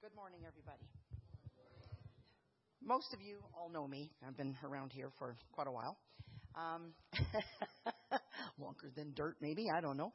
Good morning, everybody. Most of you all know me. I've been around here for quite a while. Longer than dirt, maybe. I don't know.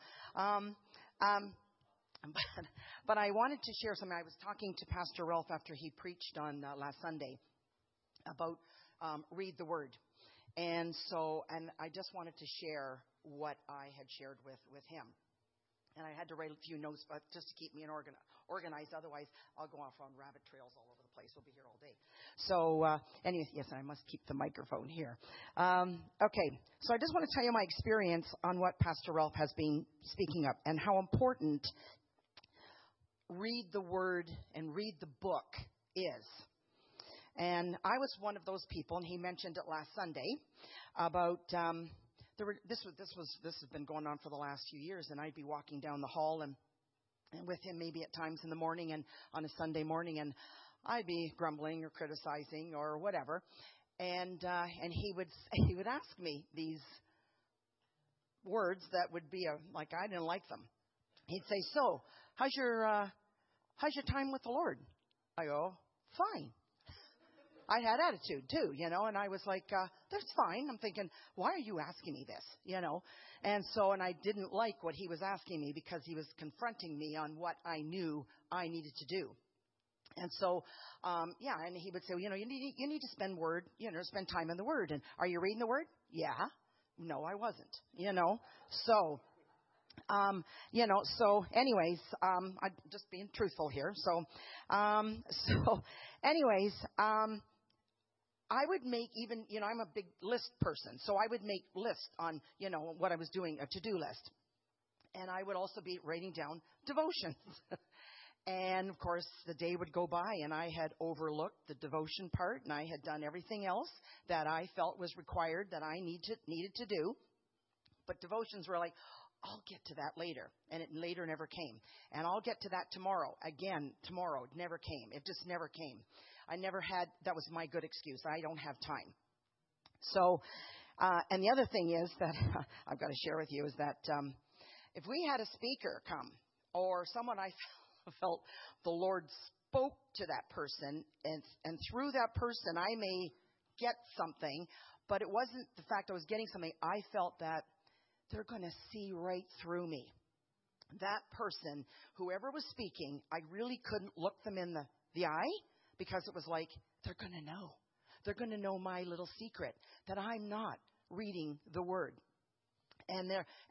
But I wanted to share something. I was talking to Pastor Ralph after he preached on last Sunday about read the Word. And I just wanted to share what I had shared with him. And I had to write a few notes, but just to keep me organized. Otherwise, I'll go off on rabbit trails all over the place. We'll be here all day. So, anyway, yes, I must keep the microphone here. Okay, so I just want to tell you my experience on what Pastor Ralph has been speaking of and how important read the Word and read the book is. And I was one of those people, and he mentioned it last Sunday about. This has been going on for the last few years, and I'd be walking down the hall and with him maybe at times in the morning and on a Sunday morning, and I'd be grumbling or criticizing or whatever, and he would ask me these words that would be like I didn't like them. He'd say, "So, how's your time with the Lord?" I go, "Fine." I had attitude too, and I was like, that's fine. I'm thinking, why are you asking me this, And I didn't like what he was asking me because he was confronting me on what I knew I needed to do. And so, and he would say, well, you need to spend time in the Word. And are you reading the Word? Yeah. No, I wasn't, So, anyways, I'm just being truthful here. I would make even, I'm a big list person, so I would make lists on, what I was doing, a to-do list. And I would also be writing down devotions. And, of course, the day would go by, and I had overlooked the devotion part, and I had done everything else that I felt was required that I needed to do. But devotions were like, I'll get to that later, and it later never came. And I'll get to that tomorrow. Again, tomorrow, it never came. It just never came. I never had, that was my good excuse. I don't have time. So, and the other thing is that I've got to share with you is that if we had a speaker come or someone I felt the Lord spoke to that person and through that person I may get something, but it wasn't the fact I was getting something. I felt that they're going to see right through me. That person, whoever was speaking, I really couldn't look them in the eye. Because it was like, they're going to know. They're going to know my little secret, that I'm not reading the Word. I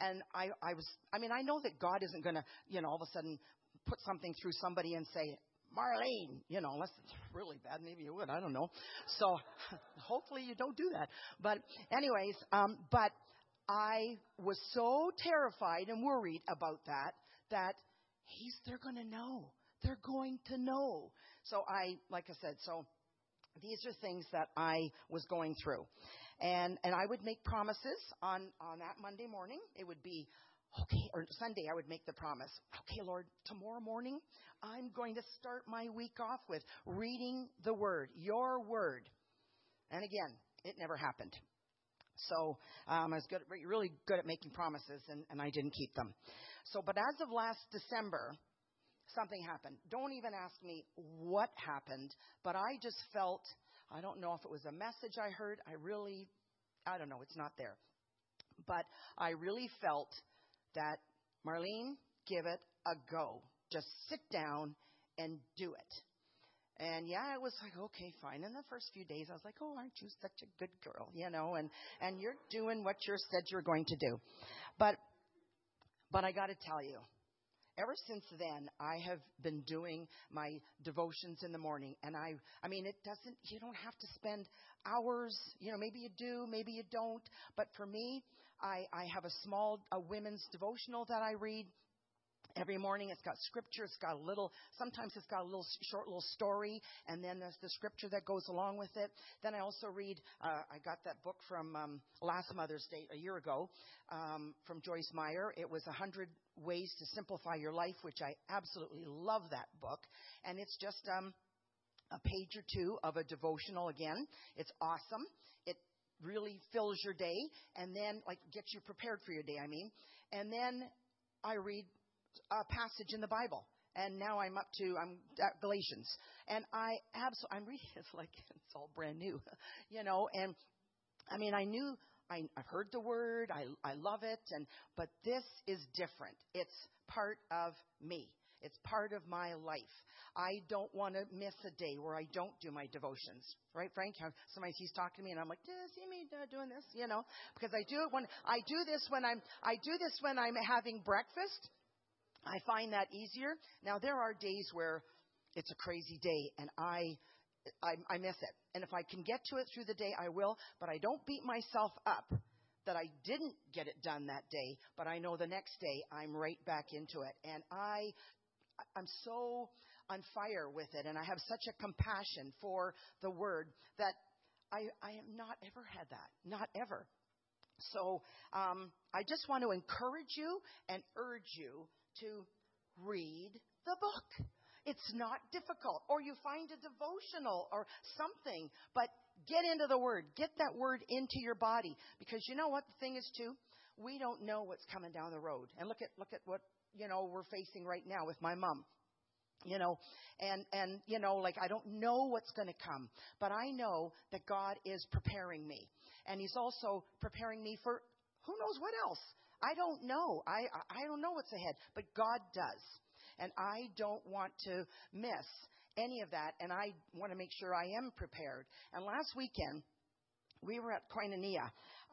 know that God isn't going to, all of a sudden put something through somebody and say, Marlene, unless it's really bad, maybe you would, I don't know. So hopefully you don't do that. But anyways, but I was so terrified and worried about that they're going to know. They're going to know. So like I said, these are things that I was going through. And I would make promises on that Monday morning. It would be, okay, or Sunday I would make the promise. Okay, Lord, tomorrow morning I'm going to start my week off with reading the Word, your Word. And again, it never happened. So I was really good at making promises, and I didn't keep them. But as of last December, something happened. Don't even ask me what happened, but I just felt, I don't know if it was a message I heard. I don't know. It's not there. But I really felt that, Marlene, give it a go. Just sit down and do it. And it was like, okay, fine. In the first few days, I was like, oh, aren't you such a good girl, and you're doing what you said you're going to do. But I got to tell you, ever since then, I have been doing my devotions in the morning. And you don't have to spend hours, maybe you do, maybe you don't. But for me, I have a women's devotional that I read every morning. It's got scripture. Sometimes it's got a short little story. And then there's the scripture that goes along with it. Then I also read, I got that book from last Mother's Day, a year ago, from Joyce Meyer. It was 100 Ways to Simplify Your Life, which I absolutely love that book. And it's just a page or two of a devotional again. It's awesome. It really fills your day and then gets you prepared for your day, And then I read a passage in the Bible. and now I'm at Galatians, and I'm reading it's like it's all brand new, and I mean I've heard the word, I love it, but this is different. It's part of me. It's part of my life. I don't want to miss a day where I don't do my devotions. Right, Frank? Sometimes he's talking to me and I'm like, do you see me doing this? Because I do this when I'm having breakfast. I find that easier. Now there are days where it's a crazy day and I miss it. And if I can get to it through the day, I will, but I don't beat myself up that I didn't get it done that day, but I know the next day I'm right back into it. And I'm so on fire with it, and I have such a compassion for the word that I have not ever had that. Not ever. So I just want to encourage you and urge you to read the book. It's not difficult. Or you find a devotional or something, but get into the word. Get that word into your body. Because you know what the thing is too? We don't know what's coming down the road. And look at what we're facing right now with my mom. And like I don't know what's going to come, but I know that God is preparing me, and He's also preparing me for who knows what else. I don't know. I don't know what's ahead, but God does, and I don't want to miss any of that, and I want to make sure I am prepared. And last weekend we were at Koinonia,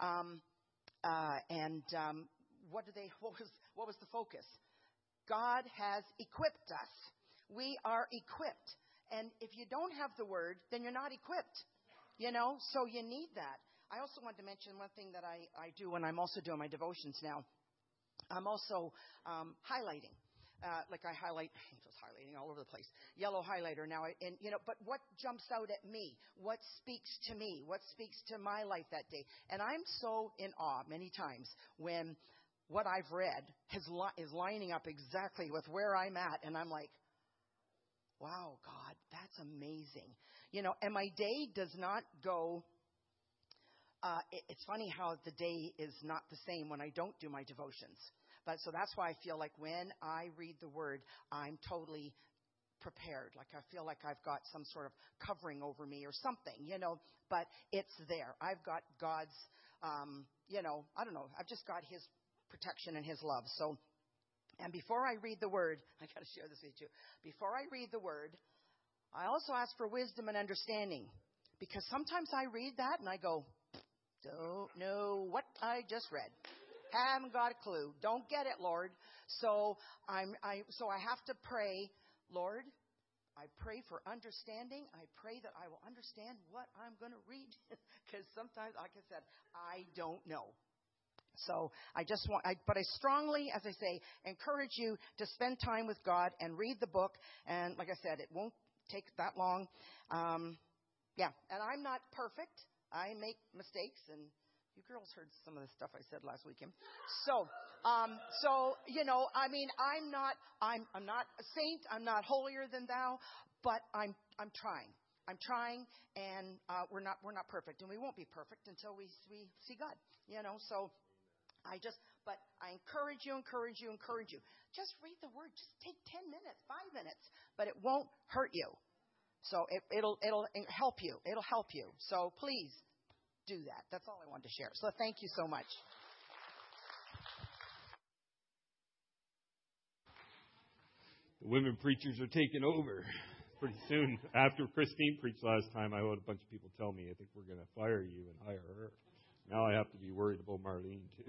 what was the focus? God has equipped us. We are equipped. And if you don't have the word, then you're not equipped. So you need that. I also want to mention one thing that I do when I'm also doing my devotions now. I'm also highlighting. Like I highlight, I'm just highlighting all over the place. Yellow highlighter now. And but what jumps out at me? What speaks to me? What speaks to my life that day? And I'm so in awe many times when what I've read is lining up exactly with where I'm at. And I'm like, wow, God, that's amazing. And my day does not go, it's funny how the day is not the same when I don't do my devotions. But so that's why I feel like when I read the word, I'm totally prepared. Like I feel like I've got some sort of covering over me or something, but it's there. I've got God's, I don't know. I've just got His protection and His love. So, and before I read the word, I got to share this with you. Before I read the word, I also ask for wisdom and understanding, because sometimes I read that and I go, don't know what I just read. Haven't got a clue. Don't get it, Lord. So I have to pray, Lord, I pray for understanding. I pray that I will understand what I'm going to read, because sometimes, like I said, I don't know. So but I strongly, as I say, encourage you to spend time with God and read the book. And like I said, it won't take that long. And I'm not perfect. I make mistakes, and you girls heard some of the stuff I said last weekend. So, I'm not a saint. I'm not holier than thou, but I'm trying. I'm trying, and we're not perfect, and we won't be perfect until we see God. So. But I encourage you. Just read the word. Just take 10 minutes, 5 minutes, but it won't hurt you. So it'll help you. It'll help you. So please do that. That's all I wanted to share. So thank you so much. The women preachers are taking over pretty soon. After Christine preached last time, I had a bunch of people tell me, I think we're going to fire you and hire her. Now I have to be worried about Marlene, too.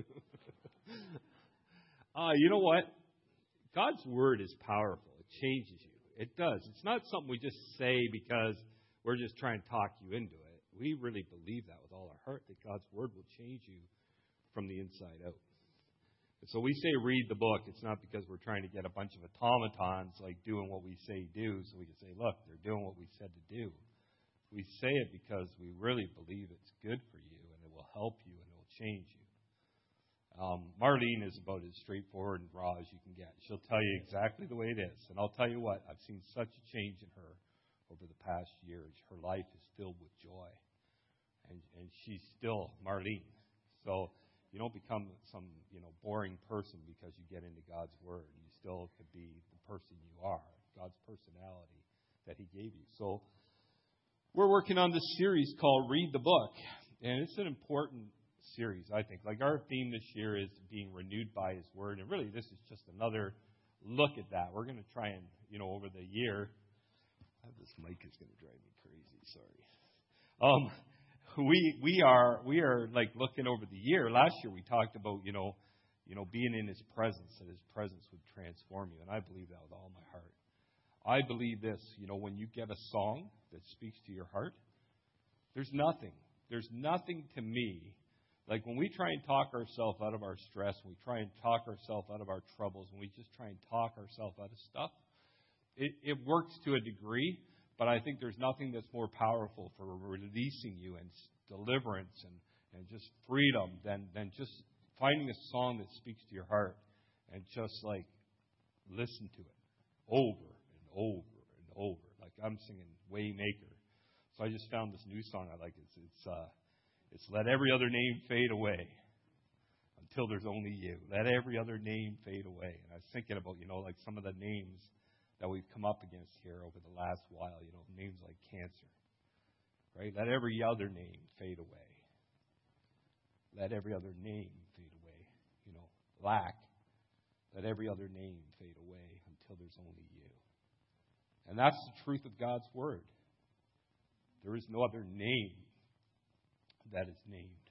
You know what? God's Word is powerful. It changes you. It does. It's not something we just say because we're just trying to talk you into it. We really believe that with all our heart, that God's Word will change you from the inside out. And so we say read the book. It's not because we're trying to get a bunch of automatons like doing what we say do, so we can say, look, they're doing what we said to do. We say it because we really believe it's good for you, and it will help you, and it will change you. Marlene is about as straightforward and raw as you can get. She'll tell you exactly the way it is. And I'll tell you what, I've seen such a change in her over the past years. Her life is filled with joy. And she's still Marlene. So you don't become some, boring person because you get into God's Word. You still could be the person you are, God's personality that He gave you. So we're working on this series called Read the Book, and it's an important series, I think. Like, our theme this year is being renewed by His Word, and really this is just another look at that. We're going to try and, over the year, this mic is going to drive me crazy, sorry. We are like looking over the year. Last year we talked about, being in His presence, and His presence would transform you, and I believe that with all my heart. I believe this, when you get a song that speaks to your heart, there's nothing to me, like when we try and talk ourselves out of our stress, when we try and talk ourselves out of our troubles, when we just try and talk ourselves out of stuff, it works to a degree, but I think there's nothing that's more powerful for releasing you and deliverance and just freedom than just finding a song that speaks to your heart and just like listen to it over and over and over. Like I'm singing Waymaker. So I just found this new song I like. It's Let Every Other Name Fade Away Until There's Only You. Let every other name fade away. And I was thinking about, like some of the names that we've come up against here over the last while, names like cancer, right? Let every other name fade away. Let every other name fade away. Lack. Let every other name fade away until there's only you. And that's the truth of God's Word. There is no other name that is named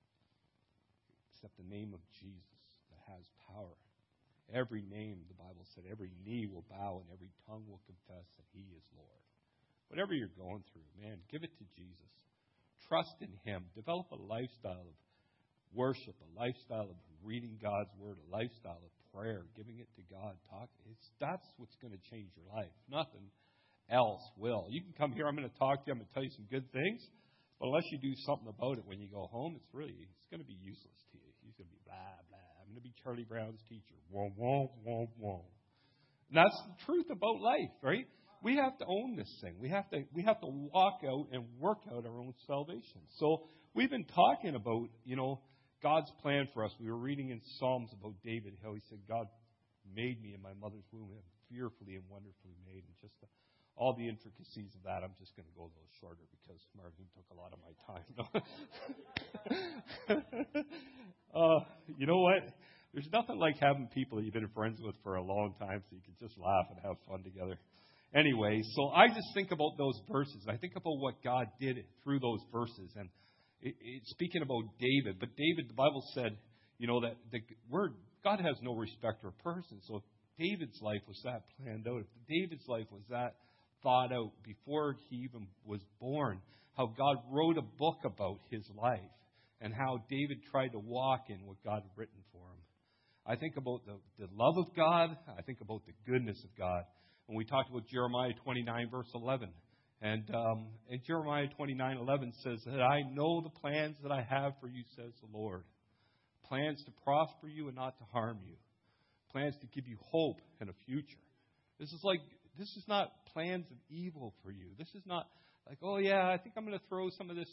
except the name of Jesus that has power. Every name, the Bible said, every knee will bow and every tongue will confess that He is Lord. Whatever you're going through, man, give it to Jesus. Trust in Him. Develop a lifestyle of worship, a lifestyle of reading God's Word, a lifestyle of prayer, giving it to God. That's what's going to change your life. Nothing else will. You can come here, I'm going to talk to you, I'm going to tell you some good things, but unless you do something about it when you go home, it's going to be useless to you. He's going to be blah, blah. I'm going to be Charlie Brown's teacher. Whoa, whoa, whoa, whoa. And that's the truth about life, right? We have to own this thing. We have to walk out and work out our own salvation. So we've been talking about, God's plan for us. We were reading in Psalms about David, how he said, God made me in my mother's womb, and fearfully and wonderfully made. And just all the intricacies of that, I'm just going to go a little shorter because Marvin took a lot of my time. You know what? There's nothing like having people that you've been friends with for a long time so you can just laugh and have fun together. Anyway, so I just think about those verses. I think about what God did through those verses. And it's speaking about David. But David, the Bible said, that the word, God has no respect of person. So if David's life was that planned out, if David's life was that thought out before he even was born, how God wrote a book about his life and how David tried to walk in what God had written for him. I think about the love of God. I think about the goodness of God. And we talked about Jeremiah 29, verse 11. And Jeremiah 29:11 says that I know the plans that I have for you, says the Lord. Plans to prosper you and not to harm you. Plans to give you hope and a future. This is not plans of evil for you. This is not like, oh yeah, I think I'm going to throw some of this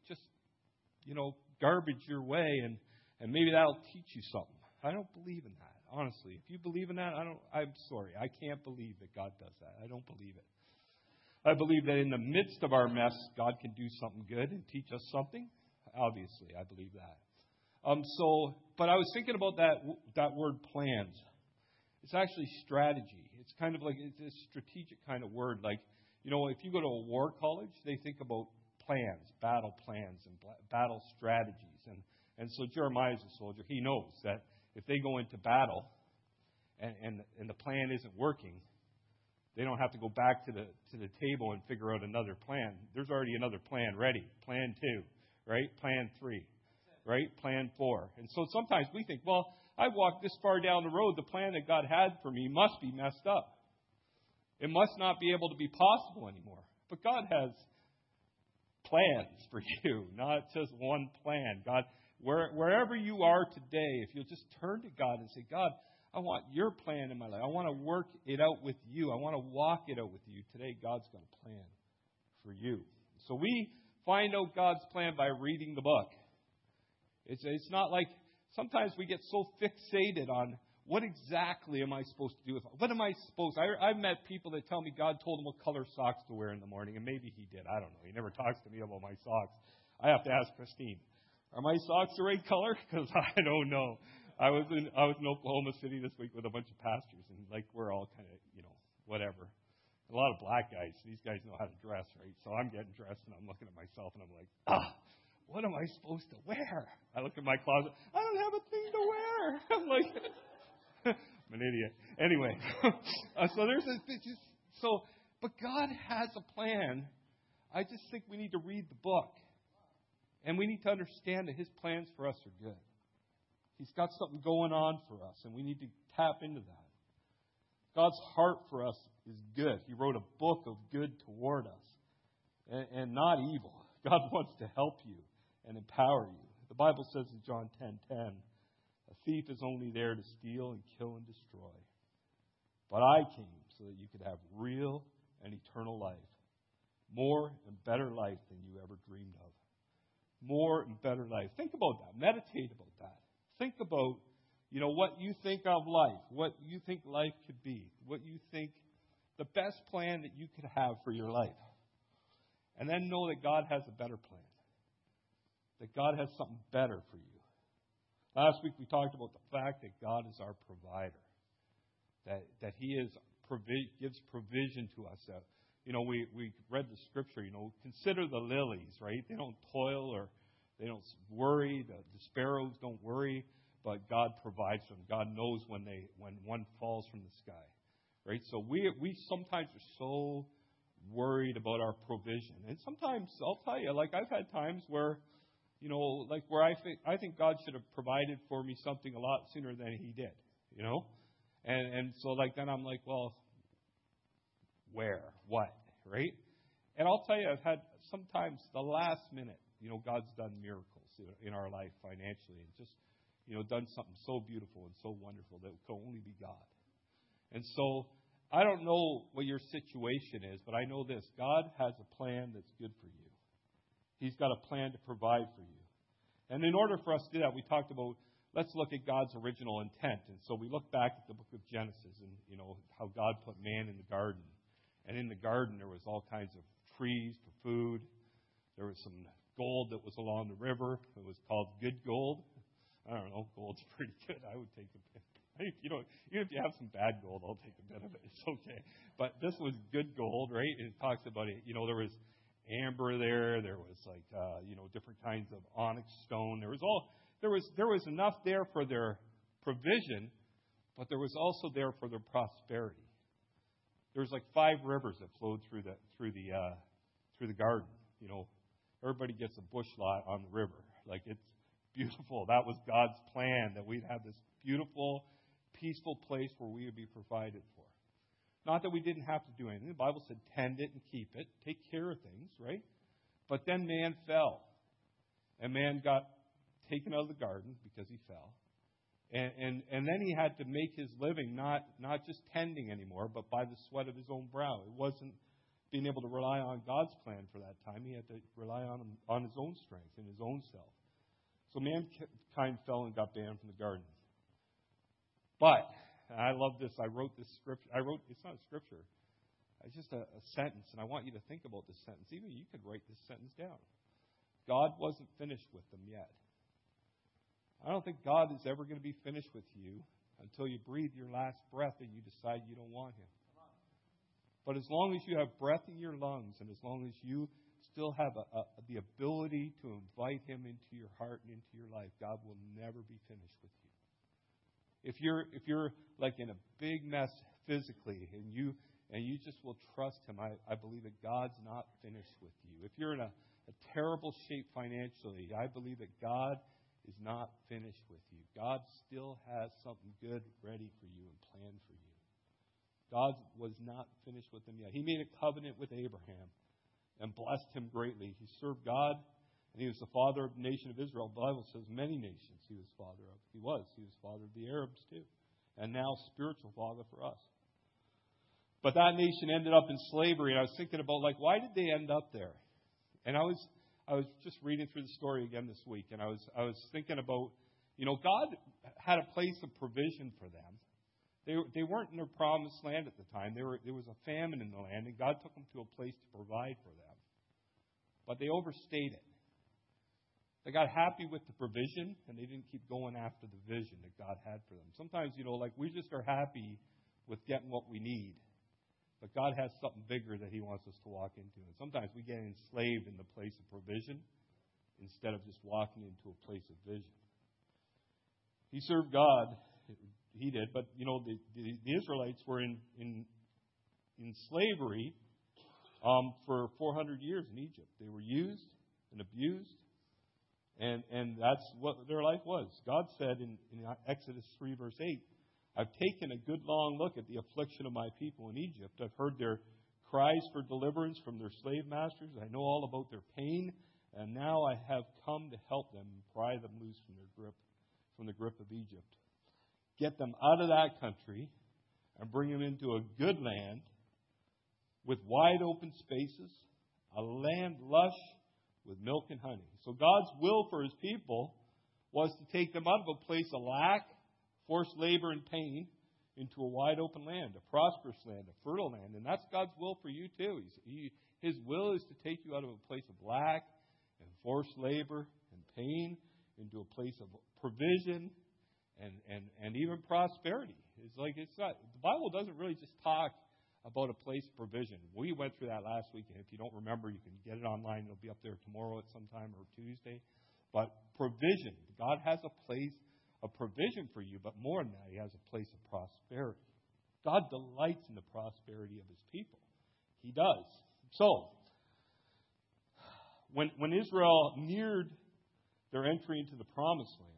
garbage your way and maybe that'll teach you something. I don't believe in that. Honestly, if you believe in that, I'm sorry. I can't believe that God does that. I don't believe it. I believe that in the midst of our mess, God can do something good and teach us something. Obviously, I believe that. But I was thinking about that word plans. It's actually strategy. It's kind of like it's a strategic kind of word. Like, if you go to a war college, they think about plans, battle plans, and battle strategies. And so Jeremiah is a soldier. He knows that if they go into battle and the plan isn't working, they don't have to go back to the table and figure out another plan. There's already another plan ready. Plan 2, right? Plan 3, right? Plan 4. And so sometimes we think, well, I walked this far down the road. The plan that God had for me must be messed up. It must not be able to be possible anymore. But God has plans for you, not just one plan. God, wherever you are today, if you'll just turn to God and say, God, I want your plan in my life. I want to work it out with you. I want to walk it out with you. Today, God's got a plan for you. So we find out God's plan by reading the book. It's not like sometimes we get so fixated on what exactly am I supposed to do with it? What am I supposed I've met people that tell me God told them what color socks to wear in the morning, and maybe he did. I don't know. He never talks to me about my socks. I have to ask Christine, are my socks the right color? Because I don't know. I was in Oklahoma City this week with a bunch of pastors, and we're all kind of, whatever. A lot of black guys. These guys know how to dress, right? So I'm getting dressed, and I'm looking at myself, and I'm like, what am I supposed to wear? I look at my closet. I don't have a thing to wear. I'm like, I'm an idiot. Anyway, so there's this. But God has a plan. I just think we need to read the book. And we need to understand that His plans for us are good. He's got something going on for us, and we need to tap into that. God's heart for us is good. He wrote a book of good toward us, and not evil. God wants to help you and empower you. The Bible says in John 10:10, a thief is only there to steal and kill and destroy. But I came so that you could have real and eternal life. More and better life than you ever dreamed of. More and better life. Think about that. Meditate about that. Think about, what you think of life, what you think life could be, what you think the best plan that you could have for your life. And then know that God has a better plan. That God has something better for you. Last week we talked about the fact that God is our provider. That He gives provision to us. We read the scripture, consider the lilies, right? They don't toil or they don't worry. The sparrows don't worry, but God provides them. God knows when one falls from the sky, right? So we sometimes are so worried about our provision. And sometimes, I'll tell you, I've had times where, where I think God should have provided for me something a lot sooner than He did, And so then I'm like, well, where? What? Right? And I'll tell you, I've had sometimes the last minute, God's done miracles in our life financially and just, done something so beautiful and so wonderful that could only be God. And so I don't know what your situation is, but I know this. God has a plan that's good for you. He's got a plan to provide for you. And in order for us to do that, we talked about, let's look at God's original intent. And so we look back at the book of Genesis and, how God put man in the garden. And in the garden, there was all kinds of trees for food. There was some gold that was along the river. It was called good gold. I don't know. Gold's pretty good. I would take a bit. Even if you have some bad gold, I'll take a bit of it. It's okay. But this was good gold, right? And it talks about it. There was amber there. There was different kinds of onyx stone. There was enough there for their provision, but there was also there for their prosperity. There was 5 rivers that flowed through the garden. Everybody gets a bush lot on the river. It's beautiful. That was God's plan, that we'd have this beautiful, peaceful place where we would be provided for. Not that we didn't have to do anything. The Bible said tend it and keep it, take care of things, right? But then man fell, and man got taken out of the garden because he fell. And then he had to make his living not just tending anymore, but by the sweat of his own brow. It wasn't being able to rely on God's plan for that time. He had to rely on his own strength and his own self. So mankind fell and got banned from the garden. But, and I love this, I wrote this scripture. It's not a scripture. It's just a sentence, and I want you to think about this sentence. Even you could write this sentence down. God wasn't finished with them yet. I don't think God is ever going to be finished with you until you breathe your last breath and you decide you don't want Him. But as long as you have breath in your lungs and as long as you still have the ability to invite Him into your heart and into your life, God will never be finished with you. If you're in a big mess physically and you just will trust Him, I believe that God's not finished with you. If you're in a terrible shape financially, I believe that God is not finished with you. God still has something good ready for you and planned for you. God was not finished with him yet. He made a covenant with Abraham and blessed him greatly. He served God, and he was the father of the nation of Israel. The Bible says many nations he was father of. He was father of the Arabs too, and now spiritual father for us. But that nation ended up in slavery, and I was thinking about, why did they end up there? And I was just reading through the story again this week, and I was thinking about, God had a place of provision for them. They weren't in their promised land at the time. There was a famine in the land, and God took them to a place to provide for them. But they overstayed it. They got happy with the provision, and they didn't keep going after the vision that God had for them. Sometimes, we just are happy with getting what we need. But God has something bigger that He wants us to walk into. And sometimes we get enslaved in the place of provision instead of just walking into a place of vision. He served God. He did. But, the Israelites were in slavery for 400 years in Egypt. They were used and abused. And that's what their life was. God said in Exodus 3, verse 8, I've taken a good long look at the affliction of my people in Egypt. I've heard their cries for deliverance from their slave masters. I know all about their pain. And now I have come to help them and pry them loose from the grip of Egypt. Get them out of that country and bring them into a good land with wide open spaces, a land lush with milk and honey. So God's will for His people was to take them out of a place of lack, forced labor and pain, into a wide open land, a prosperous land, a fertile land. And that's God's will for you too. His will is to take you out of a place of lack and forced labor and pain into a place of provision and even prosperity. It's not, the Bible doesn't really just talk about a place of provision. We went through that last week, and if you don't remember, you can get it online. It'll be up there tomorrow at some time or Tuesday. But provision. God has a place of provision for you, but more than that, He has a place of prosperity. God delights in the prosperity of His people. He does. So, when Israel neared their entry into the Promised Land,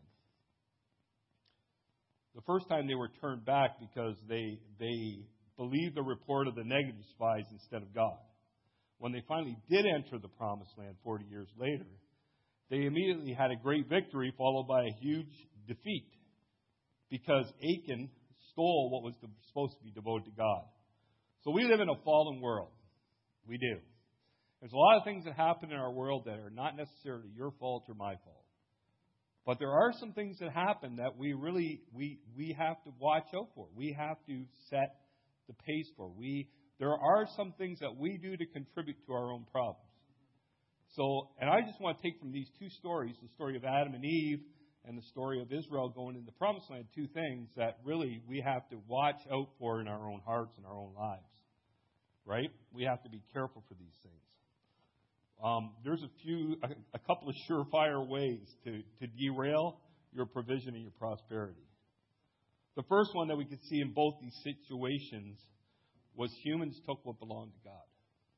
the first time they were turned back because they believed the report of the negative spies instead of God. When they finally did enter the Promised Land 40 years later, they immediately had a great victory followed by a huge defeat because Achan stole what was supposed to be devoted to God. So we live in a fallen world. We do. There's a lot of things that happen in our world that are not necessarily your fault or my fault. But there are some things that happen that we have to watch out for. We have to set the pace for. There are some things that we do to contribute to our own problems. So, and I just want to take from these two stories, the story of Adam and Eve and the story of Israel going into the Promised Land, two things that really we have to watch out for in our own hearts and our own lives. Right? We have to be careful for these things. There's a couple of surefire ways to derail your provision and your prosperity. The first one that we could see in both these situations was humans took what belonged to God.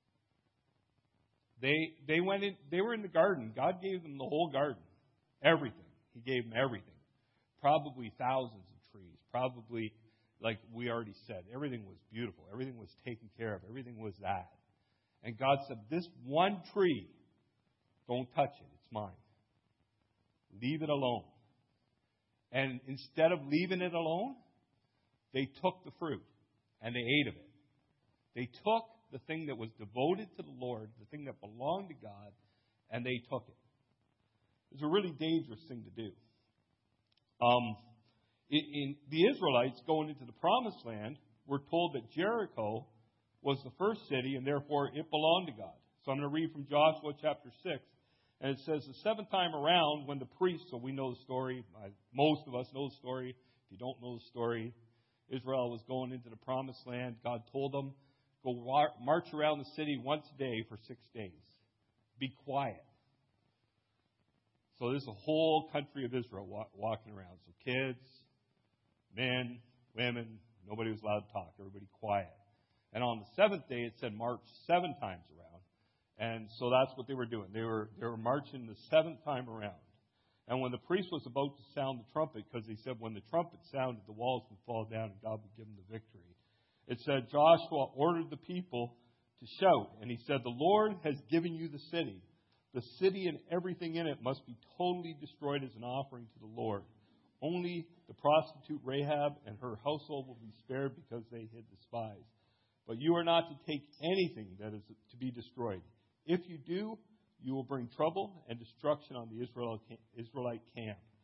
They were in the garden. God gave them the whole garden. Everything. He gave them everything. Probably thousands of trees. Probably, like we already said, everything was beautiful. Everything was taken care of. Everything was that. And God said, this one tree, don't touch it. It's mine. Leave it alone. And instead of leaving it alone, they took the fruit and they ate of it. They took the thing that was devoted to the Lord, the thing that belonged to God, and they took it. It's a really dangerous thing to do. In the Israelites going into the Promised Land were told that Jericho was the first city, and therefore it belonged to God. So I'm going to read from Joshua chapter 6. And it says, the seventh time around, when the priests, so we know the story, most of us know the story. If you don't know the story, Israel was going into the Promised Land. God told them, go march around the city once a day for 6 days. Be quiet. So there's a whole country of Israel walking around. So kids, men, women, nobody was allowed to talk. Everybody quiet. And on the seventh day, it said march 7 times around. And so that's what they were doing. They were marching the 7th time around. And when the priest was about to sound the trumpet, because he said when the trumpet sounded, the walls would fall down and God would give them the victory. It said Joshua ordered the people to shout. And he said, the Lord has given you the city. The city and everything in it must be totally destroyed as an offering to the Lord. Only the prostitute Rahab and her household will be spared because they hid the spies. But you are not to take anything that is to be destroyed. If you do, you will bring trouble and destruction on the Israelite camp.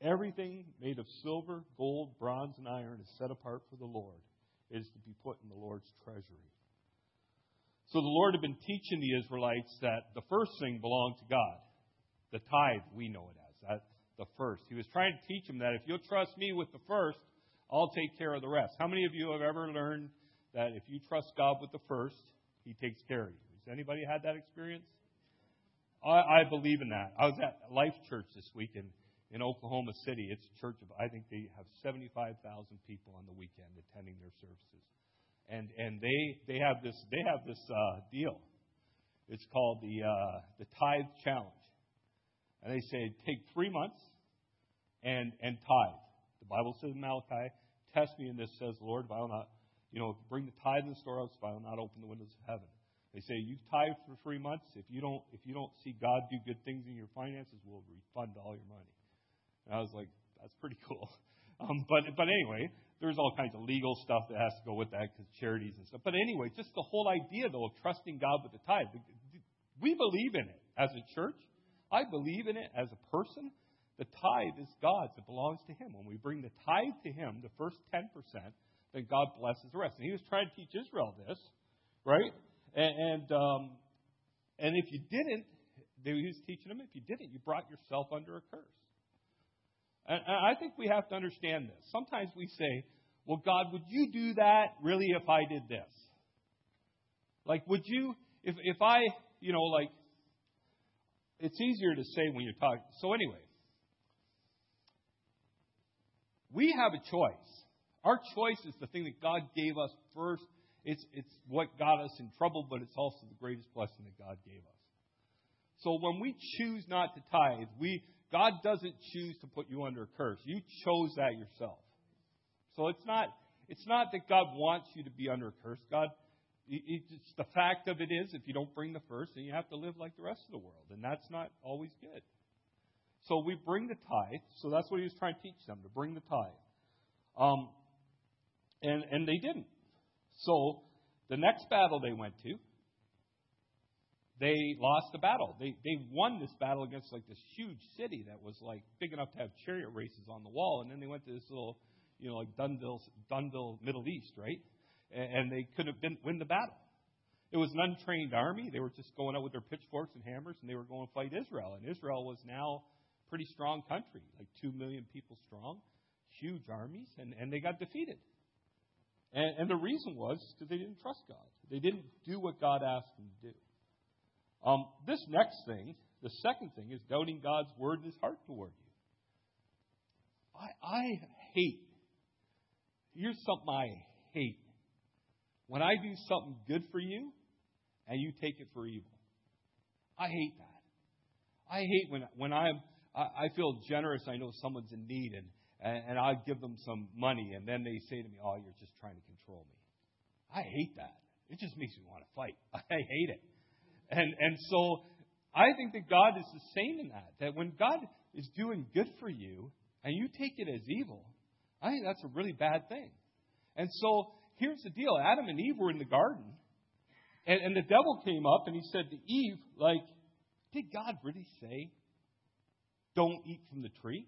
Everything made of silver, gold, bronze, and iron is set apart for the Lord. It is to be put in the Lord's treasury. So the Lord had been teaching the Israelites that the first thing belonged to God. The tithe, we know it as. That's the first. He was trying to teach them that if you'll trust me with the first, I'll take care of the rest. How many of you have ever learned that if you trust God with the first, He takes care of you? Has anybody had that experience? I believe in that. I was at Life Church this week in Oklahoma City. It's a church of, I think they have 75,000 people on the weekend attending their services. And they have this deal. It's called the Tithe Challenge. And they say, take 3 months and tithe. The Bible says in Malachi, test me in this, says the Lord, if I will not, bring the tithe in the storehouse, if I will not open the windows of heaven. They say, you tithe for 3 months. If you don't see God do good things in your finances, we'll refund all your money. And I was like, that's pretty cool. But anyway, there's all kinds of legal stuff that has to go with that because charities and stuff. But anyway, just the whole idea, though, of trusting God with the tithe. We believe in it as a church. I believe in it as a person. The tithe is God's. It belongs to Him. When we bring the tithe to Him, the first 10%, then God blesses the rest. And He was trying to teach Israel this, right? And if you didn't, He was teaching them, if you didn't, you brought yourself under a curse. And I think we have to understand this. Sometimes we say, well, God, would you do that really if I did this? Like, would you, if I, it's easier to say when you're talking. So anyway, we have a choice. Our choice is the thing that God gave us first. It's what got us in trouble, but it's also the greatest blessing that God gave us. So when we choose not to tithe, God doesn't choose to put you under a curse. You chose that yourself. So it's not that God wants you to be under a curse. It's the fact of it is, if you don't bring the first, then you have to live like the rest of the world. And that's not always good. So we bring the tithe. So that's what He was trying to teach them, to bring the tithe. And they didn't. So the next battle they went to, they lost the battle. They won this battle against this huge city that was big enough to have chariot races on the wall. And then they went to this little, Dunville, Middle East, right? And they couldn't win the battle. It was an untrained army. They were just going out with their pitchforks and hammers, and they were going to fight Israel. And Israel was now a pretty strong country, 2 million people strong, huge armies, and they got defeated. And the reason was because they didn't trust God. They didn't do what God asked them to do. This next thing, the second thing, is doubting God's word in His heart toward you. I hate. Here's something I hate. When I do something good for you and you take it for evil. I hate that. I hate when I feel generous. I know someone's in need and I give them some money and then they say to me, oh, you're just trying to control me. I hate that. It just makes me want to fight. I hate it. And so I think that God is the same in that when God is doing good for you and you take it as evil, I think that's a really bad thing. And so here's the deal. Adam and Eve were in the garden, and the devil came up and he said to Eve, did God really say, don't eat from the tree?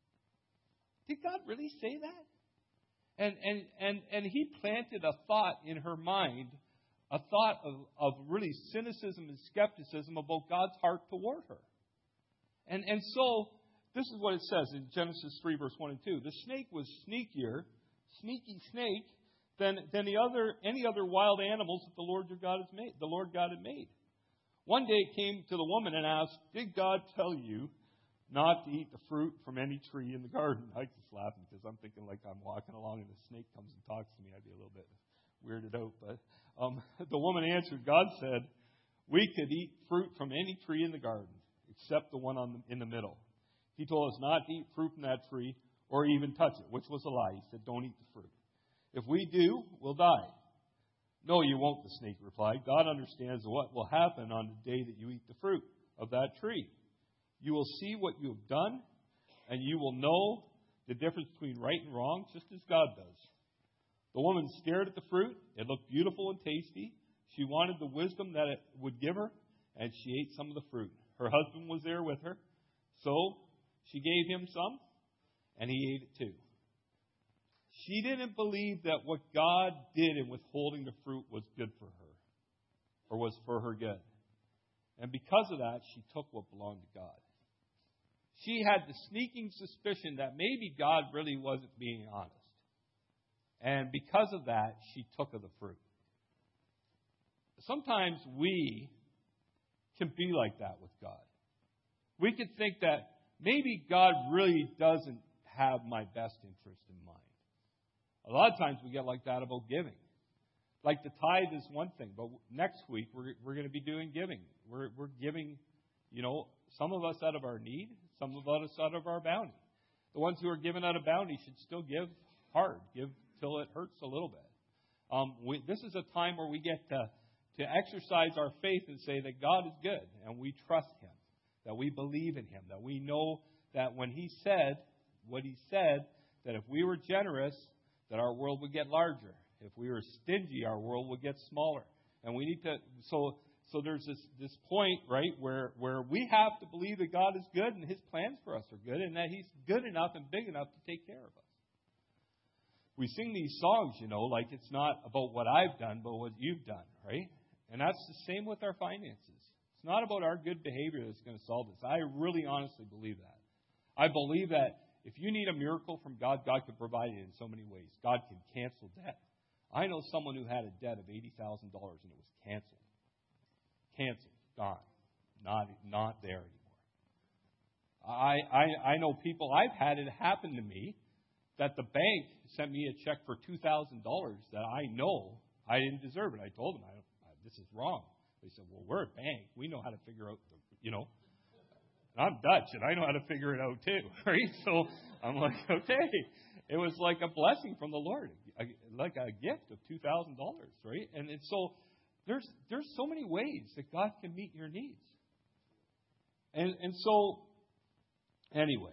Did God really say that? And he planted a thought in her mind, a thought of really cynicism and skepticism about God's heart toward her. And so this is what it says in Genesis 3, verse 1 and 2. The snake was sneaky snake, than any other wild animals that the Lord God had made. One day it came to the woman and asked, did God tell you not to eat the fruit from any tree in the garden? I just laughing because I'm thinking I'm walking along and the snake comes and talks to me. I'd be a little bit weirded out. But the woman answered, God said, we could eat fruit from any tree in the garden except the one in the middle. He told us not to eat fruit from that tree or even touch it, which was a lie. He said, don't eat the fruit. If we do, we'll die. No, you won't, the snake replied. God understands what will happen on the day that you eat the fruit of that tree. You will see what you have done, and you will know the difference between right and wrong, just as God does. The woman stared at the fruit. It looked beautiful and tasty. She wanted the wisdom that it would give her, and she ate some of the fruit. Her husband was there with her, so she gave him some. and he ate it too. She didn't believe that what God did in withholding the fruit was good for her, or was for her good. And because of that, she took what belonged to God. She had the sneaking suspicion that maybe God really wasn't being honest. And because of that, she took of the fruit. Sometimes we can be like that with God. We could think that maybe God really doesn't have my best interest in mind. A lot of times we get like that about giving. Like the tithe is one thing, but next week we're going to be doing giving. We're giving, some of us out of our need, some of us out of our bounty. The ones who are giving out of bounty should still give hard, give till it hurts a little bit. This is a time where we get to exercise our faith and say that God is good, and we trust Him, that we believe in Him, that we know that when He said what He said, that if we were generous, that our world would get larger. If we were stingy, our world would get smaller. And we need to, so there's this point, right, where we have to believe that God is good and His plans for us are good, and that He's good enough and big enough to take care of us. We sing these songs, like it's not about what I've done, but what you've done, right? And that's the same with our finances. It's not about our good behavior that's going to solve this. I really honestly believe that. I believe that if you need a miracle from God, God can provide it in so many ways. God can cancel debt. I know someone who had a debt of $80,000 and it was canceled. Canceled. Gone. Not there anymore. I know people, I've had it happen to me, that the bank sent me a check for $2,000 that I know I didn't deserve it. I told them, this is wrong. They said, well, we're a bank. We know how to figure out, I'm Dutch, and I know how to figure it out too, right? So I'm like, okay. It was like a blessing from the Lord, like a gift of $2,000, right? And so there's so many ways that God can meet your needs. And so, anyway,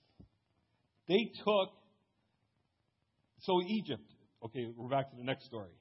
Egypt, okay, we're back to the next story.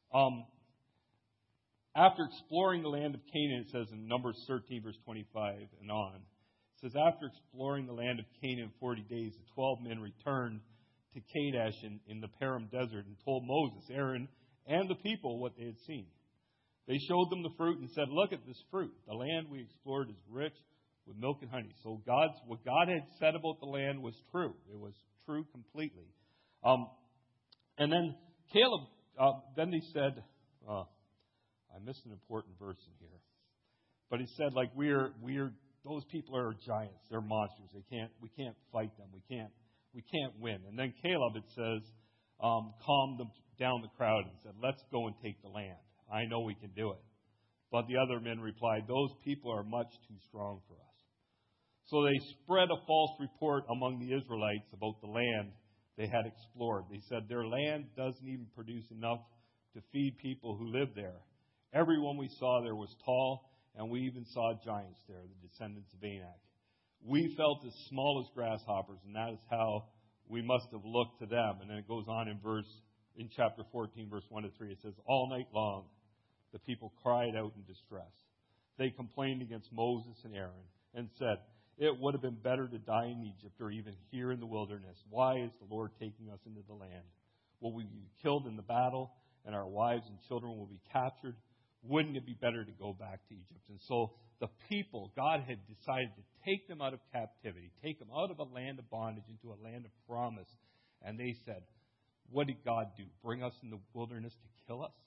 After exploring the land of Canaan, it says in Numbers 13, verse 25 and on, it says, after exploring the land of Canaan 40 days, the 12 men returned to Kadesh in the Paran desert and told Moses, Aaron, and the people what they had seen. They showed them the fruit and said, look at this fruit. The land we explored is rich with milk and honey. So what God had said about the land was true. It was true completely. And then Caleb, then they said, I missed an important verse in here. But he said, like, those people are giants. They're monsters. We can't fight them. We can't win. And then Caleb, it says, calmed down the crowd and said, let's go and take the land. I know we can do it. But the other men replied, those people are much too strong for us. So they spread a false report among the Israelites about the land they had explored. They said their land doesn't even produce enough to feed people who live there. Everyone we saw there was tall, and we even saw giants there, the descendants of Anak. We felt as small as grasshoppers, and that is how we must have looked to them. And then it goes on in chapter 14, verse 1 to 3. It says, all night long, the people cried out in distress. They complained against Moses and Aaron and said, it would have been better to die in Egypt or even here in the wilderness. Why is the Lord taking us into the land? Will we be killed in the battle, and our wives and children will be captured? Wouldn't it be better to go back to Egypt? And so the people, God had decided to take them out of captivity, take them out of a land of bondage into a land of promise. And they said, what did God do? Bring us in the wilderness to kill us?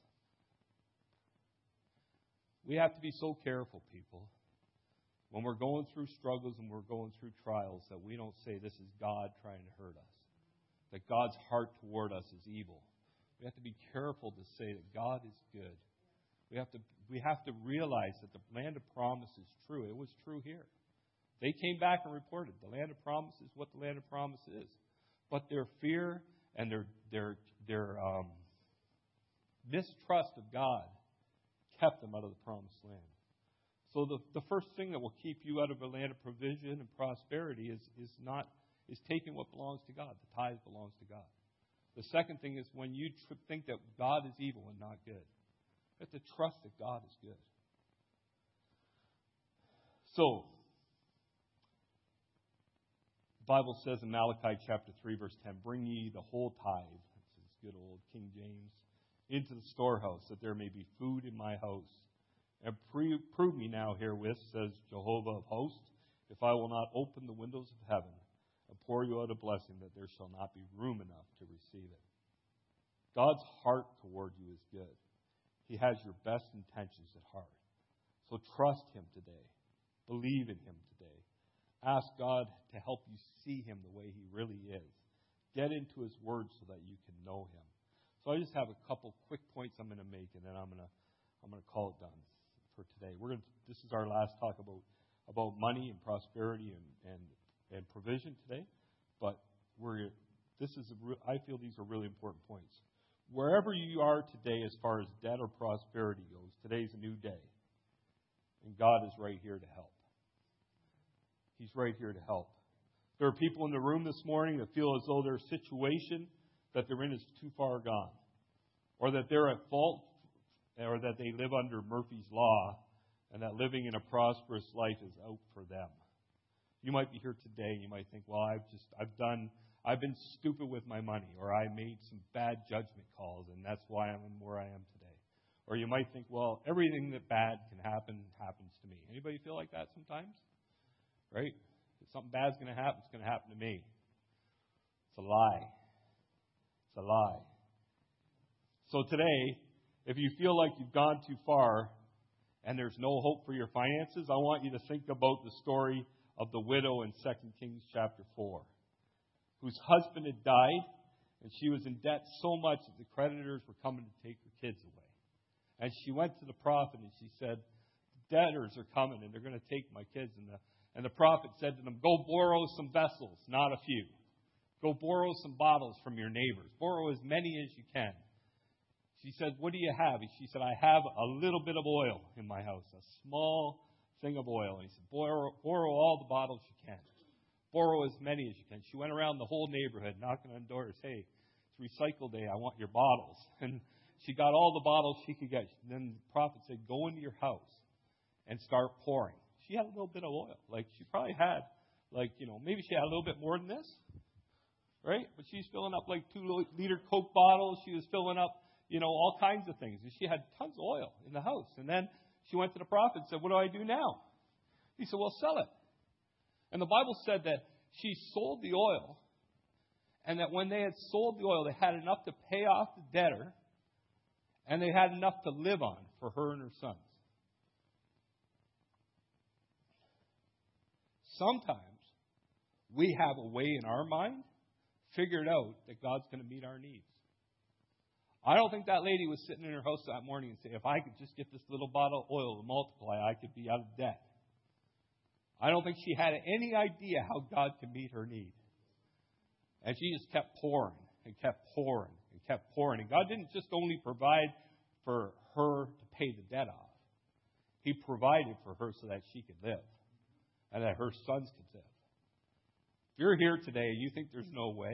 We have to be so careful, people, when we're going through struggles and we're going through trials, that we don't say this is God trying to hurt us, that God's heart toward us is evil. We have to be careful to say that God is good. We have to realize that the land of promise is true. It was true here. They came back and reported the land of promise is what the land of promise is. But their fear and their mistrust of God kept them out of the promised land. So the first thing that will keep you out of a land of provision and prosperity is taking what belongs to God. The tithe belongs to God. The second thing is when you think that God is evil and not good. You have to trust that God is good. So, Bible says in Malachi chapter 3, verse 10, bring ye the whole tithe, this is good old King James, into the storehouse, that there may be food in my house. And prove me now herewith, says Jehovah of hosts, if I will not open the windows of heaven and pour you out a blessing, that there shall not be room enough to receive it. God's heart toward you is good. He has your best intentions at heart. So trust Him today. Believe in Him today. Ask God to help you see Him the way He really is. Get into His Word so that you can know Him. So I just have a couple quick points I'm going to make, and then I'm going to call it done for today. This is our last talk about money and prosperity and provision today. But I feel these are really important points. Wherever you are today as far as debt or prosperity goes, today's a new day. And God is right here to help. He's right here to help. There are people in the room this morning that feel as though their situation that they're in is too far gone. Or that they're at fault, or that they live under Murphy's Law, and that living in a prosperous life is out for them. You might be here today and you might think, well, I've been stupid with my money, or I made some bad judgment calls, and that's why I'm where I am today. Or you might think, well, everything that bad can happen happens to me. Anybody feel like that sometimes? Right? If something bad's going to happen, it's going to happen to me. It's a lie. It's a lie. So today, if you feel like you've gone too far and there's no hope for your finances, I want you to think about the story of the widow in 2 Kings chapter 4, whose husband had died, and she was in debt so much that the creditors were coming to take her kids away. And she went to the prophet and she said, the debtors are coming and they're going to take my kids. And the prophet said to them, go borrow some vessels, not a few. Go borrow some bottles from your neighbors. Borrow as many as you can. She said, what do you have? She said, I have a little bit of oil in my house, a small thing of oil. And he said, borrow all the bottles you can. Borrow as many as you can. She went around the whole neighborhood, knocking on doors. Hey, it's recycle day. I want your bottles. And she got all the bottles she could get. Then the prophet said, go into your house and start pouring. She had a little bit of oil. Like, she probably had, maybe she had a little bit more than this. Right? But she's filling up 2-liter Coke bottles. She was filling up, all kinds of things. And she had tons of oil in the house. And then she went to the prophet and said, what do I do now? He said, well, sell it. And the Bible said that she sold the oil, and that when they had sold the oil, they had enough to pay off the debtor, and they had enough to live on for her and her sons. Sometimes we have a way in our mind figured out that God's going to meet our needs. I don't think that lady was sitting in her house that morning and saying, if I could just get this little bottle of oil to multiply, I could be out of debt. I don't think she had any idea how God could meet her need. And she just kept pouring and kept pouring and kept pouring. And God didn't just only provide for her to pay the debt off. He provided for her so that she could live and that her sons could live. If you're here today and you think there's no way,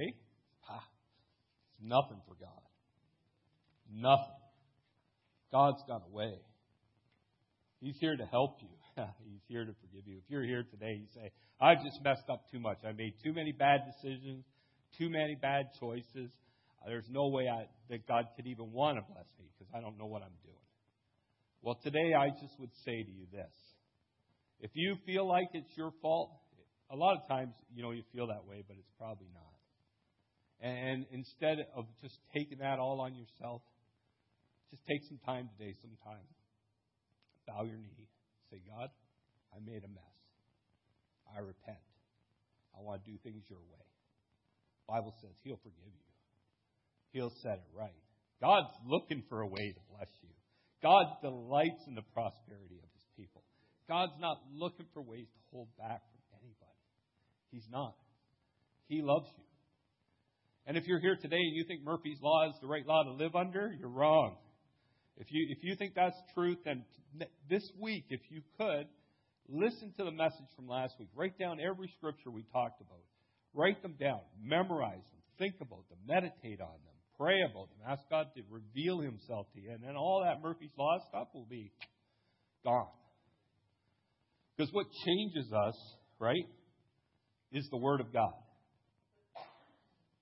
it's nothing for God. Nothing. God's got a way. He's here to help you. He's here to forgive you. If you're here today, you say, I've just messed up too much. I made too many bad decisions, too many bad choices. There's no way that God could even want to bless me because I don't know what I'm doing. Well, today I just would say to you this. If you feel like it's your fault, a lot of times, you feel that way, but it's probably not. And instead of just taking that all on yourself, just take some time today, bow your knee. Say, God, I made a mess. I repent. I want to do things your way. The Bible says He'll forgive you. He'll set it right. God's looking for a way to bless you. God delights in the prosperity of His people. God's not looking for ways to hold back from anybody. He's not. He loves you. And if you're here today and you think Murphy's Law is the right law to live under, you're wrong. If you think that's truth, then this week, if you could, listen to the message from last week. Write down every scripture we talked about. Write them down. Memorize them. Think about them. Meditate on them. Pray about them. Ask God to reveal Himself to you. And then all that Murphy's Law stuff will be gone. Because what changes us, right, is the Word of God.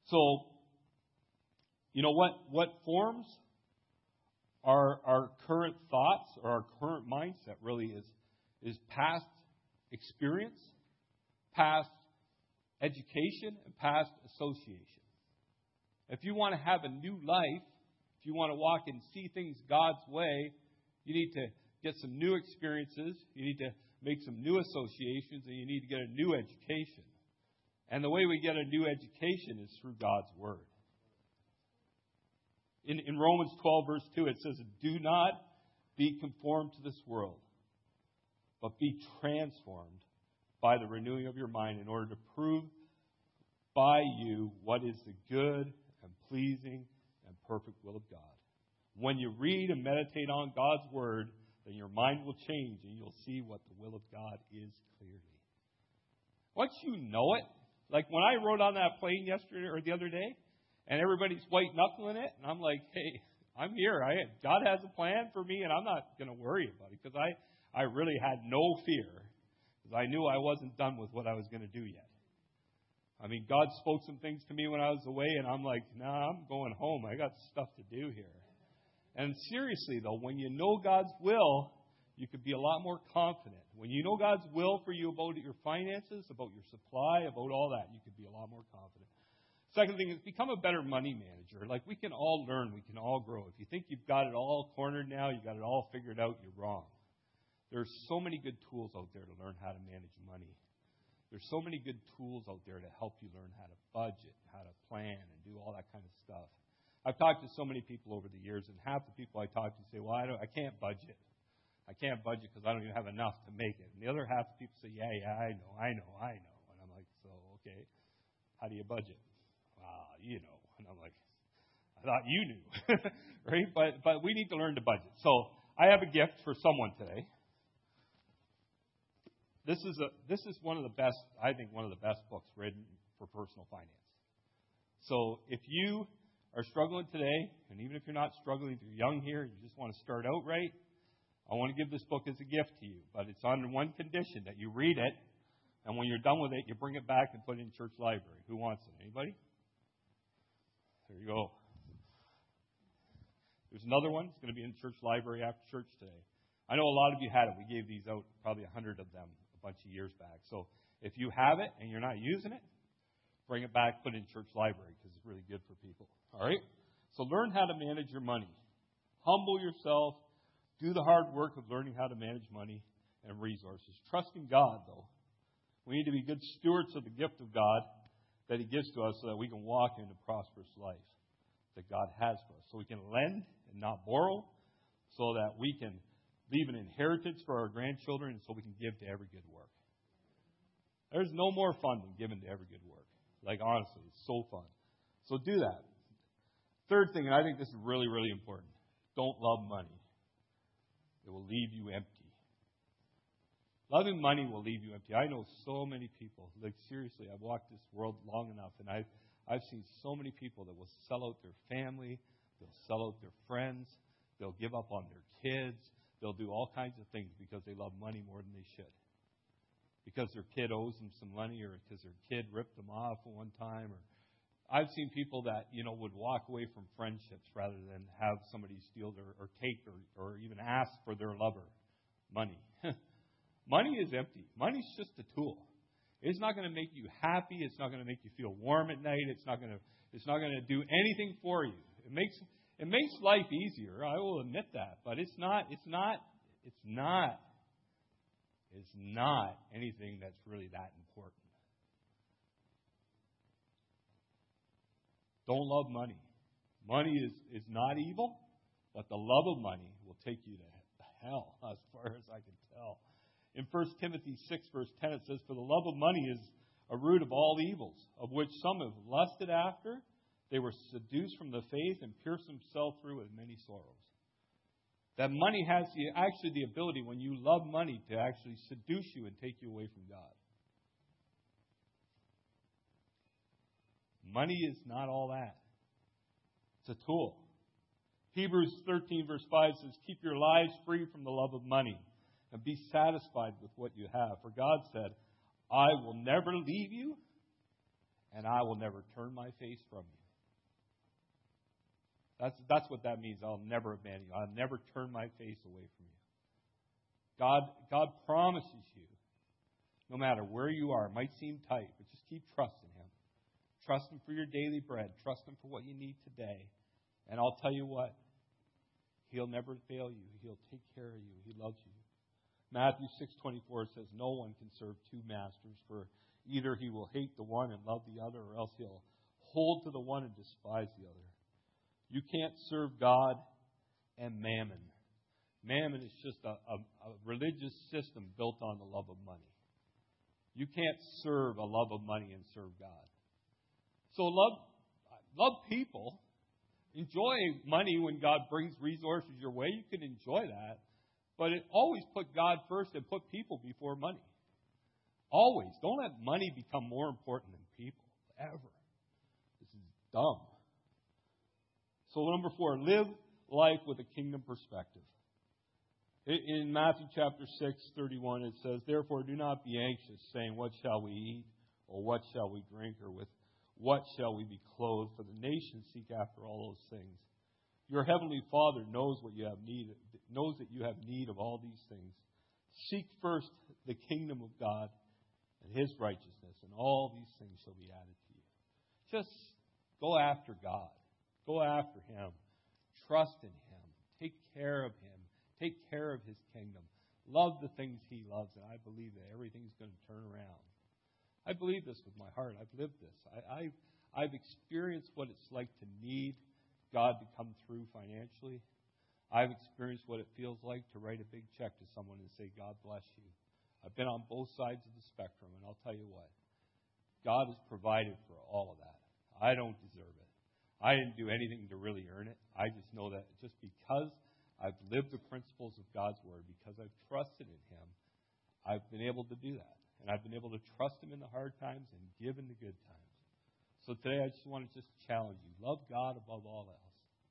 So, you know what forms our current thoughts or our current mindset really is past experience, past education, and past association. If you want to have a new life, if you want to walk and see things God's way, you need to get some new experiences, you need to make some new associations, and you need to get a new education. And the way we get a new education is through God's Word. In Romans 12, verse 2, it says, "Do not be conformed to this world, but be transformed by the renewing of your mind in order to prove by you what is the good and pleasing and perfect will of God." When you read and meditate on God's Word, then your mind will change and you'll see what the will of God is clearly. Once you know it, like when I rode on that plane yesterday or the other day, and everybody's white-knuckling it, and I'm like, hey, I'm here. God has a plan for me, and I'm not going to worry about it, because I really had no fear, because I knew I wasn't done with what I was going to do yet. I mean, God spoke some things to me when I was away, and I'm like, nah, I'm going home. I got stuff to do here. And seriously, though, when you know God's will, you could be a lot more confident. When you know God's will for you about your finances, about your supply, about all that, you could be a lot more confident. Second thing is become a better money manager. Like, we can all learn. We can all grow. If you think you've got it all cornered now, you've got it all figured out, you're wrong. There's so many good tools out there to learn how to manage money. There's so many good tools out there to help you learn how to budget, how to plan, and do all that kind of stuff. I've talked to so many people over the years, and half the people I talk to say, well, I can't budget. I can't budget because I don't even have enough to make it. And the other half of people say, yeah, I know. And I'm like, so, okay, how do you budget? You know. And I'm like, I thought you knew. Right? But we need to learn to budget. So I have a gift for someone today. This is one of the best, I think, one of the best books written for personal finance. So if you are struggling today, and even if you're not struggling, if you're young here, you just want to start out right, I want to give this book as a gift to you. But it's on one condition, that you read it, and when you're done with it, you bring it back and put it in church library. Who wants it? Anybody? There you go. There's another one. It's going to be in the church library after church today. I know a lot of you had it. We gave these out, probably 100 of them, a bunch of years back. So if you have it and you're not using it, bring it back, put it in church library, because it's really good for people. All right? So learn how to manage your money. Humble yourself. Do the hard work of learning how to manage money and resources. Trust in God, though. We need to be good stewards of the gift of God that He gives to us so that we can walk in a prosperous life that God has for us. So we can lend and not borrow, so that we can leave an inheritance for our grandchildren, and so we can give to every good work. There's no more fun than giving to every good work. Like, honestly, it's so fun. So do that. Third thing, and I think this is really, really important. Don't love money. It will leave you empty. Loving money will leave you empty. I know so many people. Like, seriously, I've walked this world long enough, and I've seen so many people that will sell out their family. They'll sell out their friends. They'll give up on their kids. They'll do all kinds of things because they love money more than they should. Because their kid owes them some money, or because their kid ripped them off at one time. Or I've seen people that, would walk away from friendships rather than have somebody steal or take or even ask for their lover money. Money is empty. Money's just a tool. It's not going to make you happy. It's not going to make you feel warm at night. It's not going to do anything for you. It makes life easier. I will admit that, but it's not anything that's really that important. Don't love money. Money is not evil, but the love of money will take you to hell, as far as I can tell. In 1 Timothy 6, verse 10, it says, "For the love of money is a root of all evils, of which some have lusted after. They were seduced from the faith and pierced themselves through with many sorrows." That money has actually the ability, when you love money, to actually seduce you and take you away from God. Money is not all that. It's a tool. Hebrews 13, verse 5 says, "Keep your lives free from the love of money and be satisfied with what you have. For God said, I will never leave you and I will never turn my face from you. That's what that means. I'll never abandon you. I'll never turn my face away from you. God promises you, no matter where you are, it might seem tight, but just keep trusting Him. Trust Him for your daily bread. Trust Him for what you need today. And I'll tell you what, He'll never fail you. He'll take care of you. He loves you. Matthew 6:24 says, no one can serve two masters, for either he will hate the one and love the other, or else he'll hold to the one and despise the other. You can't serve God and mammon. Mammon is just a religious system built on the love of money. You can't serve a love of money and serve God. So love people. Enjoy money when God brings resources your way. You can enjoy that. But always put God first and put people before money. Always. Don't let money become more important than people. Ever. This is dumb. So number 4, live life with a kingdom perspective. In Matthew chapter 6:31, it says, therefore do not be anxious, saying, what shall we eat? Or what shall we drink? Or with what shall we be clothed? For the nations seek after all those things. Your heavenly Father knows what you have need, knows that you have need of all these things. Seek first the kingdom of God and His righteousness, and all these things shall be added to you. Just go after God. Go after Him. Trust in Him. Take care of Him. Take care of His kingdom. Love the things He loves, and I believe that everything's going to turn around. I believe this with my heart. I've lived this. I've experienced what it's like to need God to come through financially. I've experienced what it feels like to write a big check to someone and say, God bless you. I've been on both sides of the spectrum, and I'll tell you what. God has provided for all of that. I don't deserve it. I didn't do anything to really earn it. I just know that just because I've lived the principles of God's Word, because I've trusted in Him, I've been able to do that. And I've been able to trust Him in the hard times and give in the good times. So today I just want to challenge you. Love God above all else.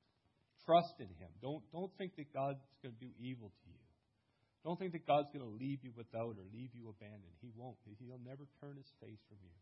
Trust in Him. Don't think that God's going to do evil to you. Don't think that God's going to leave you without or leave you abandoned. He won't. He'll never turn His face from you.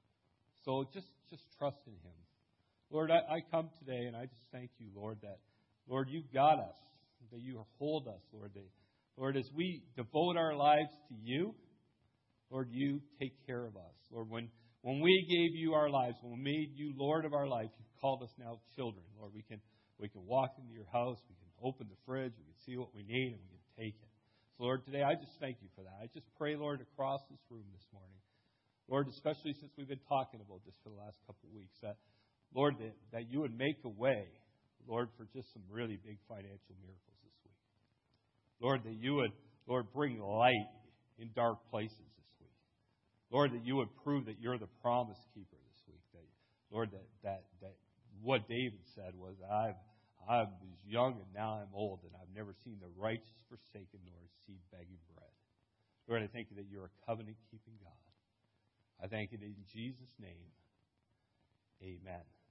So just trust in Him. Lord, I come today and I just thank you, Lord, that, Lord, you've got us, that you hold us, Lord. Lord, as we devote our lives to you, Lord, you take care of us. Lord, when we gave you our lives, when we made you Lord of our life, you've called us now children. Lord, we can walk into your house, we can open the fridge, we can see what we need, and we can take it. So, Lord, today I just thank you for that. I just pray, Lord, across this room this morning, Lord, especially since we've been talking about this for the last couple of weeks, that, Lord, that you would make a way, Lord, for just some really big financial miracles this week. Lord, that you would, Lord, bring light in dark places this week. Lord, that you would prove that you're the promise keeper this week. That, Lord, that what David said was, I was young and now I'm old, and I've never seen the righteous forsaken nor his seed begging bread. Lord, I thank you that you're a covenant-keeping God. I thank you that in Jesus' name, amen.